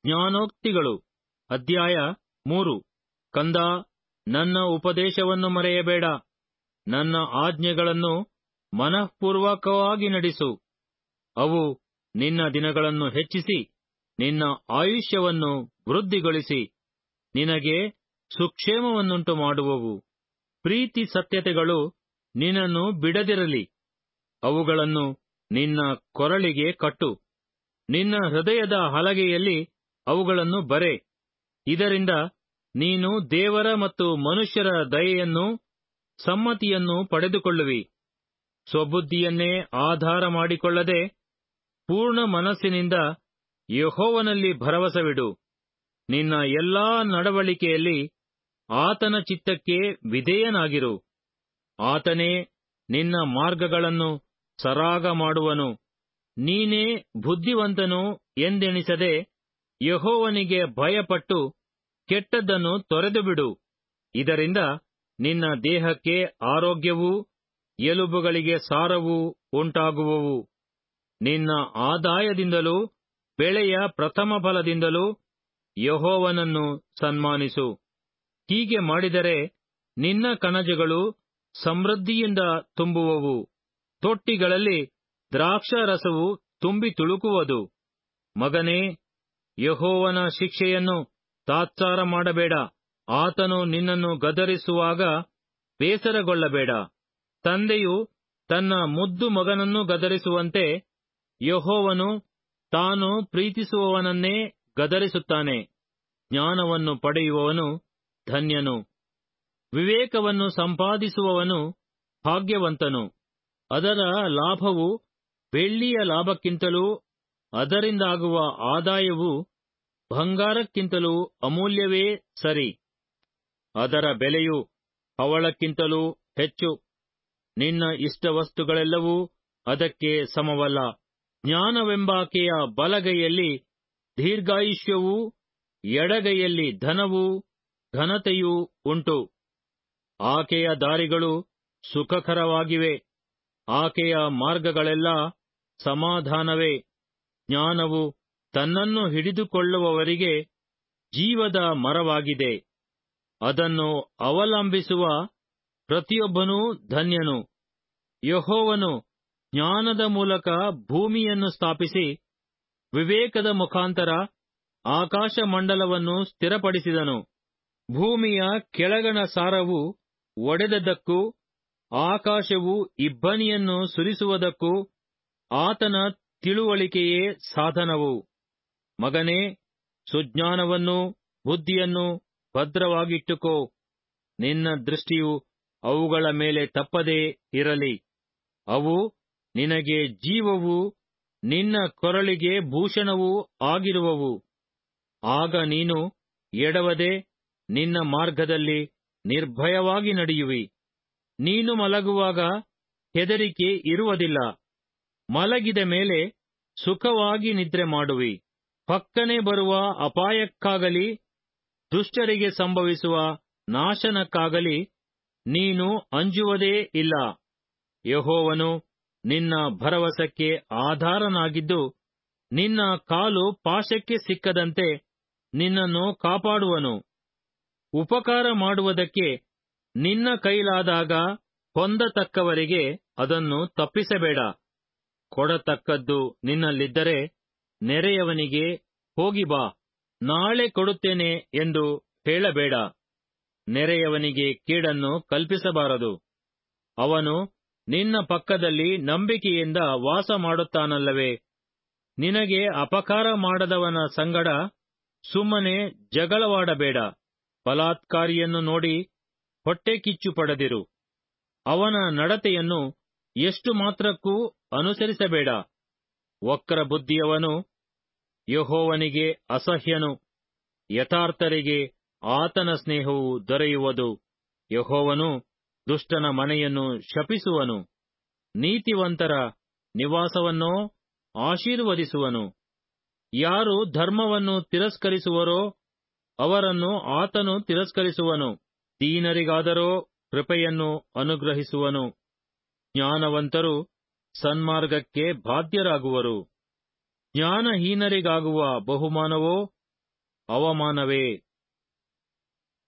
ಜ್ಞಾನೋಕ್ತಿಗಳು. ಅಧ್ಯಾಯ 3. ಕಂದ, ನನ್ನ ಉಪದೇಶವನ್ನು ಮರೆಯಬೇಡ, ನನ್ನ ಆಜ್ಞೆಗಳನ್ನು ಮನಃಪೂರ್ವಕವಾಗಿ ನಡೆಸು. ಅವು ನಿನ್ನ ದಿನಗಳನ್ನು ಹೆಚ್ಚಿಸಿ, ನಿನ್ನ ಆಯುಷ್ಯವನ್ನು ವೃದ್ಧಿಗೊಳಿಸಿ, ನಿನಗೆ ಸುಕ್ಷೇಮವನ್ನುಂಟು ಮಾಡುವವು. ಪ್ರೀತಿ ಸತ್ಯತೆಗಳು ನಿನ್ನನ್ನು ಬಿಡದಿರಲಿ. ಅವುಗಳನ್ನು ನಿನ್ನ ಕೊರಳಿಗೆ ಕಟ್ಟು, ನಿನ್ನ ಹೃದಯದ ಹಲಗೆಯಲ್ಲಿ ಅವುಗಳನ್ನು ಬರೆ. ಇದರಿಂದ ನೀನು ದೇವರ ಮತ್ತು ಮನುಷ್ಯರ ದಯೆಯನ್ನು, ಸಮ್ಮತಿಯನ್ನು ಪಡೆದುಕೊಳ್ಳುವಿ. ಸ್ವಬುದ್ಧಿಯನ್ನೇ ಆಧಾರ ಮಾಡಿಕೊಳ್ಳದೆ ಪೂರ್ಣ ಮನಸ್ಸಿನಿಂದ ಯೆಹೋವನಲ್ಲಿ ಭರವಸವಿಡು. ನಿನ್ನ ಎಲ್ಲಾ ನಡವಳಿಕೆಯಲ್ಲಿ ಆತನ ಚಿತ್ತಕ್ಕೆ ವಿಧೇಯನಾಗಿರು. ಆತನೇ ನಿನ್ನ ಮಾರ್ಗಗಳನ್ನು ಸರಾಗ ಮಾಡುವನು. ನೀನೇ ಬುದ್ಧಿವಂತನು ಎಂದೆಣಿಸದೆ ಯೆಹೋವನಿಗೆ ಭಯಪಟ್ಟು ಕೆಟ್ಟದ್ದನ್ನು ತೊರೆದುಬಿಡು. ಇದರಿಂದ ನಿನ್ನ ದೇಹಕ್ಕೆ ಆರೋಗ್ಯವೂ ಎಲುಬುಗಳಿಗೆ ಸಾರವೂ ಉಂಟಾಗುವವು. ನಿನ್ನ ಆದಾಯದಿಂದಲೂ ಬೆಳೆಯ ಪ್ರಥಮ ಫಲದಿಂದಲೂ ಯೆಹೋವನನ್ನು ಸನ್ಮಾನಿಸು. ಹೀಗೆ ಮಾಡಿದರೆ ನಿನ್ನ ಕಣಜಗಳು ಸಮೃದ್ಧಿಯಿಂದ ತುಂಬುವವು, ತೊಟ್ಟಿಗಳಲ್ಲಿ ದ್ರಾಕ್ಷಾರಸವು ತುಂಬಿ ತುಳುಕುವುದು. ಮಗನೇ, ಯೆಹೋವನ ಶಿಕ್ಷೆಯನ್ನು ತಾತ್ಸಾರ ಮಾಡಬೇಡ. ಆತನು ನಿನ್ನನ್ನು ಗದರಿಸುವಾಗ ಬೇಸರಗೊಳ್ಳಬೇಡ. ತಂದೆಯು ತನ್ನ ಮುದ್ದು ಮಗನನ್ನು ಗದರಿಸುವಂತೆ ಯೆಹೋವನು ತಾನು ಪ್ರೀತಿಸುವವನನ್ನೇ ಗದರಿಸುತ್ತಾನೆ. ಜ್ಞಾನವನ್ನು ಪಡೆಯುವವನು ಧನ್ಯನು, ವಿವೇಕವನ್ನು ಸಂಪಾದಿಸುವವನು ಭಾಗ್ಯವಂತನು. ಅದರ ಲಾಭವು ಬೆಳ್ಳಿಯ ಲಾಭಕ್ಕಿಂತಲೂ, ಅದರಿಂದಾಗುವ ಆದಾಯವು ಬಂಗಾರಕ್ಕಿಂತಲೂ ಅಮೂಲ್ಯವೇ ಸರಿ. ಅದರ ಬೆಲೆಯು ಹವಳಕ್ಕಿಂತಲೂ ಹೆಚ್ಚು. ನಿನ್ನ ಇಷ್ಟವಸ್ತುಗಳೆಲ್ಲವೂ ಅದಕ್ಕೆ ಸಮವಲ್ಲ. ಜ್ಞಾನವೆಂಬಾಕೆಯ ಬಲಗೈಯಲ್ಲಿ ದೀರ್ಘಾಯುಷ್ಯವೂ, ಎಡಗೈಯಲ್ಲಿ ಧನವೂ ಘನತೆಯೂ ಉಂಟು. ಆಕೆಯ ದಾರಿಗಳು ಸುಖಕರವಾಗಿವೆ, ಆಕೆಯ ಮಾರ್ಗಗಳೆಲ್ಲ ಸಮಾಧಾನವೇ. ಜ್ಞಾನವು ತನ್ನನ್ನು ಹಿಡಿದುಕೊಳ್ಳುವವರಿಗೆ ಜೀವದ ಮರವಾಗಿದೆ. ಅದನ್ನು ಅವಲಂಬಿಸುವ ಪ್ರತಿಯೊಬ್ಬನೂ ಧನ್ಯನು. ಯೆಹೋವನು ಜ್ಞಾನದ ಮೂಲಕ ಭೂಮಿಯನ್ನು ಸ್ಥಾಪಿಸಿ, ವಿವೇಕದ ಮುಖಾಂತರ ಆಕಾಶಮಂಡಲವನ್ನು ಸ್ಥಿರಪಡಿಸಿದನು. ಭೂಮಿಯ ಕೆಳಗಣ ಸಾರವು ಒಡೆದದ್ದಕ್ಕೂ, ಆಕಾಶವು ಇಬ್ಬನಿಯನ್ನು ಸುರಿಸುವುದಕ್ಕೂ ಆತನ ತಿಳುವಳಿಕೆಯೇ ಸಾಧನವು. ಮಗನೇ, ಸುಜ್ಞಾನವನ್ನೂ ಬುದ್ಧಿಯನ್ನೂ ಭದ್ರವಾಗಿಟ್ಟುಕೋ. ನಿನ್ನ ದೃಷ್ಟಿಯು ಅವುಗಳ ಮೇಲೆ ತಪ್ಪದೇ ಇರಲಿ. ಅವು ನಿನಗೆ ಜೀವವೂ ನಿನ್ನ ಕೊರಳಿಗೆ ಭೂಷಣವೂ ಆಗಿರುವವು. ಆಗ ನೀನು ಎಡವದೆ ನಿನ್ನ ಮಾರ್ಗದಲ್ಲಿ ನಿರ್ಭಯವಾಗಿ ನಡೆಯುವಿ. ನೀನು ಮಲಗುವಾಗ ಹೆದರಿಕೆ ಇರುವುದಿಲ್ಲ. ಮಲಗಿದ ಮೇಲೆ ಸುಖವಾಗಿ ನಿದ್ರೆ ಮಾಡುವಿ. ಪಕ್ಕನೆ ಬರುವ ಅಪಾಯಕ್ಕಾಗಲಿ, ದುಷ್ಟರಿಗೆ ಸಂಭವಿಸುವ ನಾಶನಕ್ಕಾಗಲಿ ನೀನು ಅಂಜುವುದೇ ಇಲ್ಲ. ಯೆಹೋವನು ನಿನ್ನ ಭರವಸಕ್ಕೆ ಆಧಾರನಾಗಿದ್ದು, ನಿನ್ನ ಕಾಲು ಪಾಶಕ್ಕೆ ಸಿಕ್ಕದಂತೆ ನಿನ್ನನ್ನು ಕಾಪಾಡುವನು. ಉಪಕಾರ ಮಾಡುವುದಕ್ಕೆ ನಿನ್ನ ಕೈಲಾದಾಗ ಹೊಂದತಕ್ಕವರಿಗೆ ಅದನ್ನು ತಪ್ಪಿಸಬೇಡ. ಕೊಡತಕ್ಕದ್ದು ನಿನ್ನಲ್ಲಿದ್ದರೆ ನೆರೆಯವನಿಗೆ ಹೋಗಿ ಬಾ, ನಾಳೆ ಕೊಡುತ್ತೇನೆ ಎಂದು ಹೇಳಬೇಡ. ನೆರೆಯವನಿಗೆ ಕೇಡನ್ನು ಕಲ್ಪಿಸಬಾರದು. ಅವನು ನಿನ್ನ ಪಕ್ಕದಲ್ಲಿ ನಂಬಿಕೆಯಿಂದ ವಾಸ ಮಾಡುತ್ತಾನಲ್ಲವೇ. ನಿನಗೆ ಅಪಕಾರ ಮಾಡದವನ ಸಂಗಡ ಸುಮ್ಮನೆ ಜಗಳವಾಡಬೇಡ. ಬಲಾತ್ಕಾರಿಯನ್ನು ನೋಡಿ ಹೊಟ್ಟೆ ಕಿಚ್ಚು ಪಡೆದಿರು. ಅವನ ನಡತೆಯನ್ನು ಎಷ್ಟು ಮಾತ್ರಕ್ಕೂ ಅನುಸರಿಸಬೇಡ. ವಕ್ರ ಬುದ್ಧಿಯವನು ಯೆಹೋವನಿಗೆ ಅಸಹ್ಯನು. ಯಥಾರ್ಥರಿಗೆ ಆತನ ಸ್ನೇಹವು ದೊರೆಯುವುದು. ಯೆಹೋವನು ದುಷ್ಟನ ಮನೆಯನ್ನು ಶಪಿಸುವನು, ನೀತಿವಂತರ ನಿವಾಸವನ್ನೋ ಆಶೀರ್ವದಿಸುವನು. ಯಾರು ಧರ್ಮವನ್ನು ತಿರಸ್ಕರಿಸುವರೋ ಅವರನ್ನು ಆತನು ತಿರಸ್ಕರಿಸುವನು. ದೀನರಿಗಾದರೋ ಕೃಪೆಯನ್ನು ಅನುಗ್ರಹಿಸುವನು. ಜ್ಞಾನವಂತರು ಸನ್ಮಾರ್ಗಕ್ಕೆ ಬಾಧ್ಯರಾಗುವರು. ಜ್ಞಾನಹೀನರಿಗಾಗುವ ಬಹುಮಾನವೋ ಅವಮಾನವೇ.